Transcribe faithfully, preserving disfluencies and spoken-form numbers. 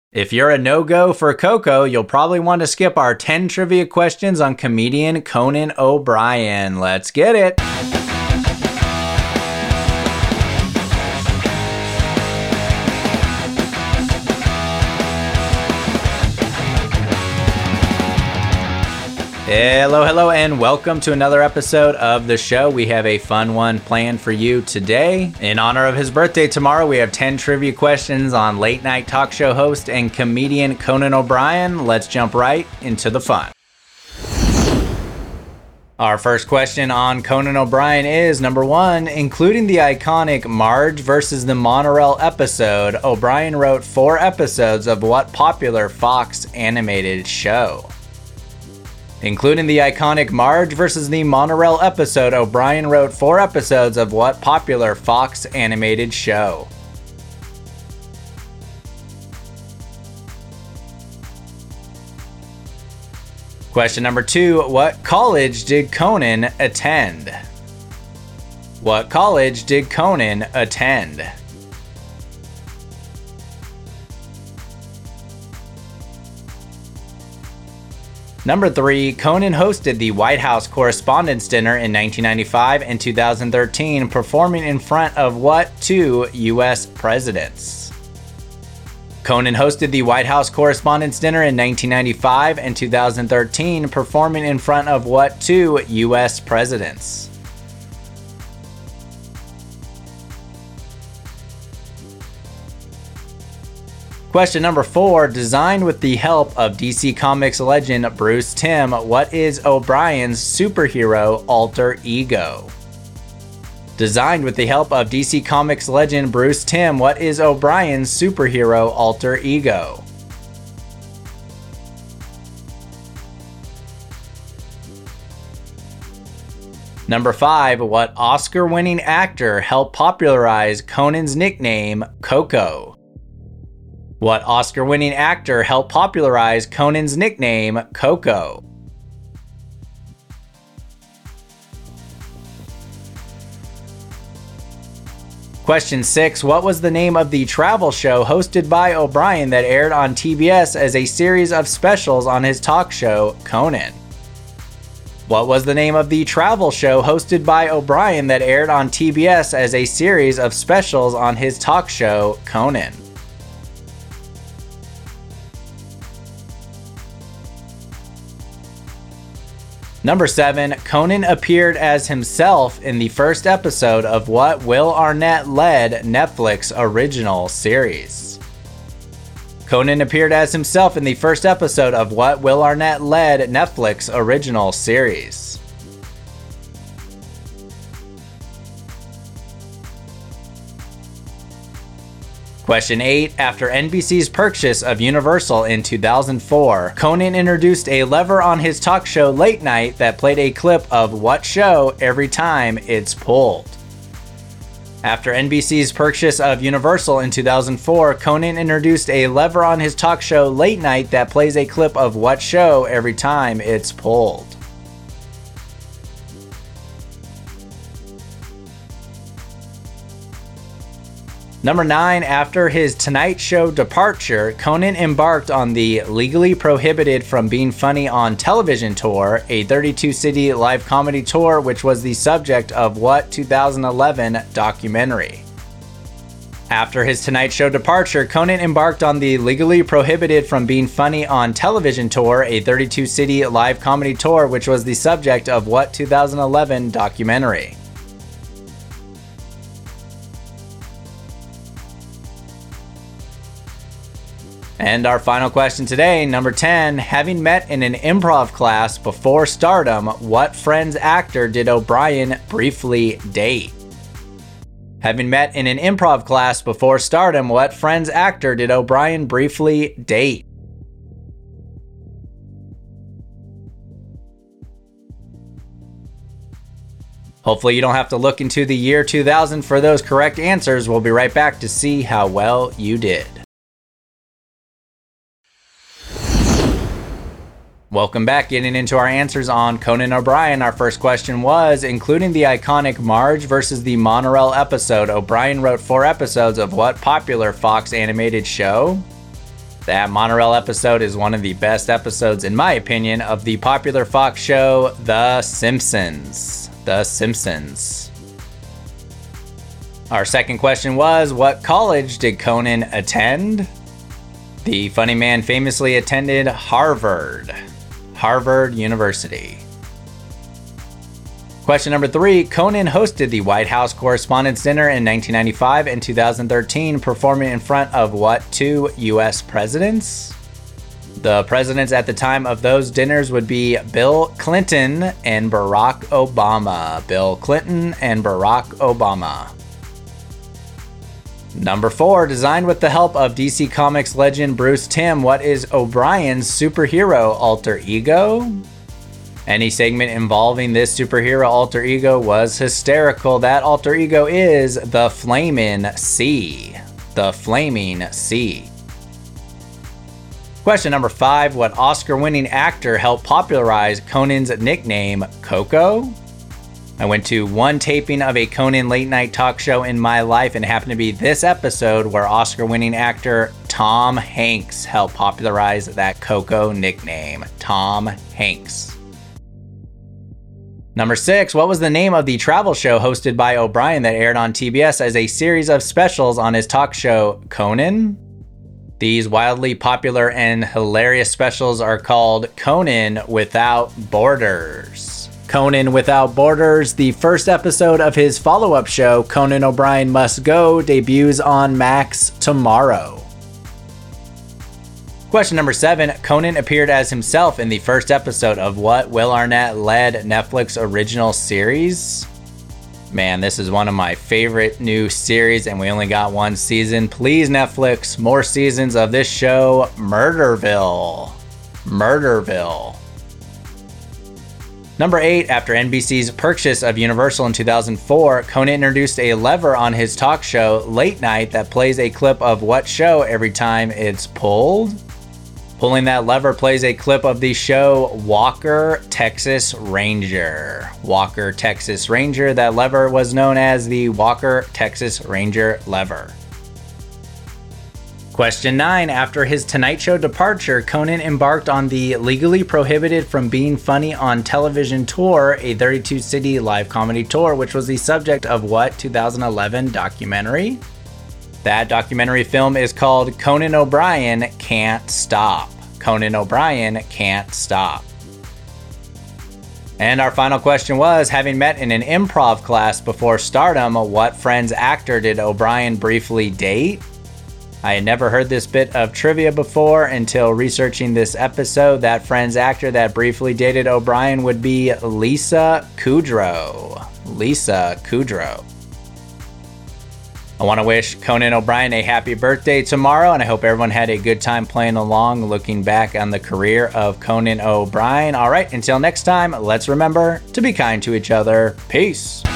If you're a no-go for Coco, you'll probably want to skip our ten trivia questions on comedian Conan O'Brien. Let's get it! Hello, hello, and welcome to another episode of the show. We have a fun one planned for you today. In honor of his birthday tomorrow, we have ten trivia questions on late night talk show host and comedian Conan O'Brien. Let's jump right into the fun. Our first question on Conan O'Brien is number one. Including the iconic Marge versus the Monorail episode, O'Brien wrote four episodes of what popular Fox animated show? Including the iconic Marge versus the Monorail episode, O'Brien wrote four episodes of what popular Fox animated show? Question number two. What college did Conan attend? What college did Conan attend? Number three, Conan hosted the White House Correspondents' Dinner in nineteen ninety-five and two thousand thirteen, performing in front of what two U S presidents? Conan hosted the White House Correspondents' Dinner in nineteen ninety-five and two thousand thirteen, performing in front of what two U S presidents? Question number four. Designed with the help of D C Comics legend Bruce Timm, what is O'Brien's superhero alter ego? Designed with the help of D C Comics legend Bruce Timm, what is O'Brien's superhero alter ego? Number five. What Oscar-winning actor helped popularize Conan's nickname, Coco? What Oscar-winning actor helped popularize Conan's nickname, Coco? Question six. What was the name of the travel show hosted by O'Brien that aired on T B S as a series of specials on his talk show, Conan? What was the name of the travel show hosted by O'Brien that aired on T B S as a series of specials on his talk show, Conan? Number seven. Conan appeared as himself in the first episode of what Will Arnett-led Netflix original series? Conan appeared as himself in the first episode of what Will Arnett-led Netflix original series? Question eight. After N B C's purchase of Universal in two thousand four, Conan introduced a lever on his talk show Late Night that played a clip of what show every time it's pulled? After N B C's purchase of Universal in two thousand four, Conan introduced a lever on his talk show Late Night that plays a clip of what show every time it's pulled? Number nine. After his Tonight Show departure, Conan embarked on the Legally Prohibited from Being Funny on Television tour, a thirty-two city live comedy tour which was the subject of what two thousand eleven documentary? After his Tonight Show departure, Conan embarked on the Legally Prohibited from Being Funny on Television tour, a thirty-two city live comedy tour which was the subject of what two thousand eleven documentary? And our final question today, number ten. Having met in an improv class before stardom, what Friends actor did O'Brien briefly date? Having met in an improv class before stardom, what Friends actor did O'Brien briefly date? Hopefully you don't have to look into the year two thousand for those correct answers. We'll be right back to see how well you did. Welcome back. Getting into our answers on Conan O'Brien. Our first question was, including the iconic Marge versus the Monorail episode, O'Brien wrote four episodes of what popular Fox animated show? That monorail episode is one of the best episodes, in my opinion, of the popular Fox show, The Simpsons. The Simpsons. Our second question was, what college did Conan attend? The funny man famously attended Harvard. Harvard University. Question number three, Conan hosted the White House Correspondents' Dinner in nineteen ninety-five and two thousand thirteen, performing in front of what two U S presidents? The presidents at the time of those dinners would be Bill Clinton and Barack Obama. Bill Clinton and Barack Obama. Number four, designed with the help of D C Comics legend Bruce Timm, what is O'Brien's superhero alter ego? Any segment involving this superhero alter ego was hysterical. That alter ego is the Flaming C. The Flaming C. Question number five, what Oscar-winning actor helped popularize Conan's nickname, Coco? I went to one taping of a Conan late-night talk show in my life, and it happened to be this episode where Oscar-winning actor Tom Hanks helped popularize that Coco nickname. Tom Hanks. Number six, what was the name of the travel show hosted by O'Brien that aired on T B S as a series of specials on his talk show, Conan? These wildly popular and hilarious specials are called Conan Without Borders. Conan Without Borders, the first episode of his follow-up show, Conan O'Brien Must Go, debuts on Max tomorrow. Question number seven, Conan appeared as himself in the first episode of what Will Arnett-led Netflix original series? Man, this is one of my favorite new series, and we only got one season. Please, Netflix, more seasons of this show, Murderville. Murderville. Number eight, after N B C's purchase of Universal in two thousand four, Conan introduced a lever on his talk show, Late Night, that plays a clip of what show every time it's pulled? Pulling that lever plays a clip of the show Walker, Texas Ranger. Walker, Texas Ranger. That lever was known as the Walker, Texas Ranger lever. Question nine. After his Tonight Show departure, Conan embarked on the Legally Prohibited from Being Funny on Television tour, a thirty-two city live comedy tour, which was the subject of what two thousand eleven documentary? That documentary film is called Conan O'Brien Can't Stop. Conan O'Brien Can't Stop. And our final question was, having met in an improv class before stardom, what Friends actor did O'Brien briefly date? I had never heard this bit of trivia before until researching this episode. That Friends actor that briefly dated O'Brien would be Lisa Kudrow. Lisa Kudrow. I want to wish Conan O'Brien a happy birthday tomorrow, and I hope everyone had a good time playing along, looking back on the career of Conan O'Brien. All right, until next time, let's remember to be kind to each other. Peace.